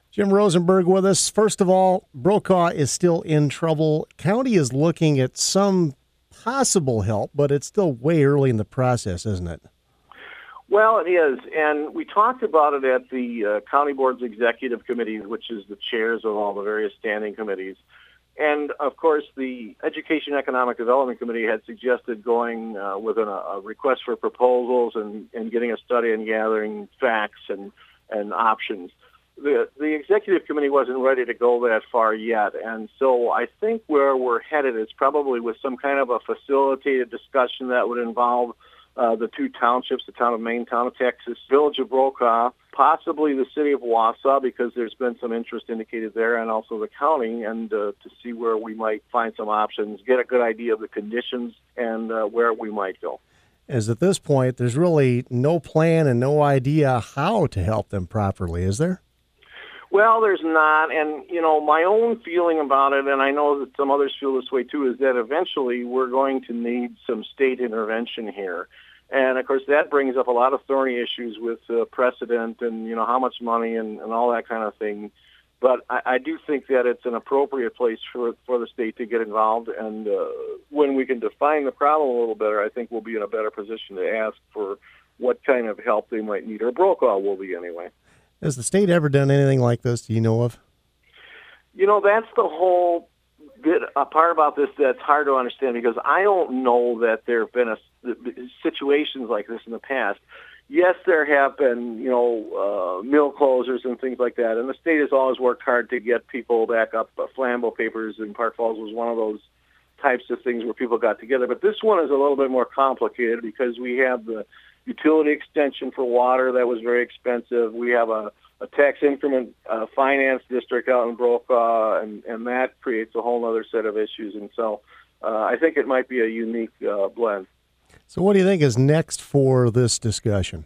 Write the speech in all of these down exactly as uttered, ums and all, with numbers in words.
Jim Rosenberg with us. First of all, Brokaw is still in trouble. County is looking at some possible help, but it's still way early in the process, isn't it? Well, it is, and we talked about it at the uh, County Board's executive committees, which is the chairs of all the various standing committees. And, of course, the Education Economic Development Committee had suggested going uh, with an, a request for proposals and, and getting a study and gathering facts and, and options. The, the executive committee wasn't ready to go that far yet, and so I think where we're headed is probably with some kind of a facilitated discussion that would involve uh, the two townships, the town of Maine, town of Texas, village of Brokaw, possibly the city of Wausau, because there's been some interest indicated there, and also the county, and uh, to see where we might find some options, get a good idea of the conditions and uh, where we might go. As at this point, there's really no plan and no idea how to help them properly, is there? Well, there's not, and, you know, my own feeling about it, and I know that some others feel this way too, is that eventually we're going to need some state intervention here. And, of course, that brings up a lot of thorny issues with uh, precedent and, you know, how much money and, and all that kind of thing. But I, I do think that it's an appropriate place for for the state to get involved, and uh, when we can define the problem a little better, I think we'll be in a better position to ask for what kind of help they might need, or Brokaw will be anyway. Has the state ever done anything like this, do you know of? You know, that's the whole bit, a part about this that's hard to understand, because I don't know that there have been a, situations like this in the past. Yes, there have been, you know, uh, mill closures and things like that, and the state has always worked hard to get people back up. Uh, Flambeau Papers in Park Falls was one of those types of things where people got together. But this one is a little bit more complicated because we have the utility extension for water that was very expensive. We have a, a tax increment uh, finance district out in Brokaw, and, and that creates a whole other set of issues. And so uh, I think it might be a unique uh, blend. So what do you think is next for this discussion?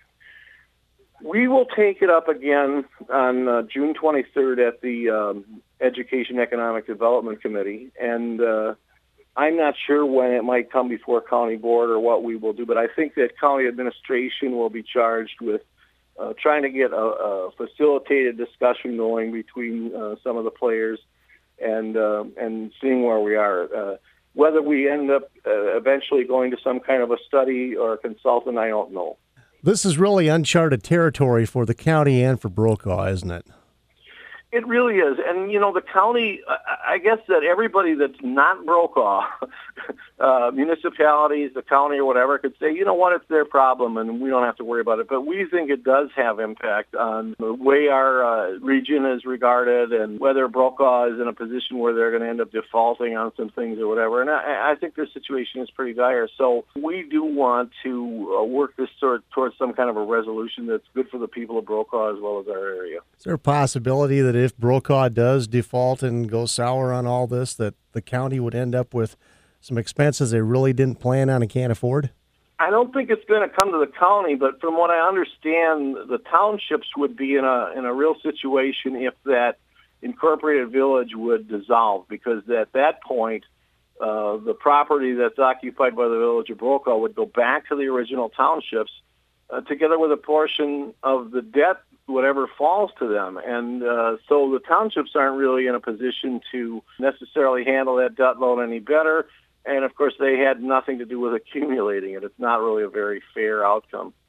We will take it up again on uh, June twenty-third at the um, Education Economic Development Committee, and uh, I'm not sure when it might come before county board or what we will do, but I think that county administration will be charged with uh, trying to get a, a facilitated discussion going between uh, some of the players and uh, and seeing where we are. Uh, whether we end up uh, eventually going to some kind of a study or a consultant, I don't know. This is really uncharted territory for the county and for Brokaw, isn't it? It really is. And, you know, the county, I guess that everybody that's not Brokaw, uh, municipalities, the county or whatever, could say, you know what, it's their problem and we don't have to worry about it. But we think it does have impact on the way our uh, region is regarded and whether Brokaw is in a position where they're going to end up defaulting on some things or whatever. And I, I think their situation is pretty dire. So we do want to uh, work this sort towards some kind of a resolution that's good for the people of Brokaw as well as our area. Is there a possibility that if Brokaw does default and go sour on all this, that the county would end up with some expenses they really didn't plan on and can't afford? I don't think it's going to come to the county, but from what I understand, the townships would be in a in a real situation if that incorporated village would dissolve, because at that point, uh, the property that's occupied by the village of Brokaw would go back to the original townships, uh, together with a portion of the debt, whatever falls to them. And uh, so the townships aren't really in a position to necessarily handle that debt load any better. And, of course, they had nothing to do with accumulating it. It's not really a very fair outcome.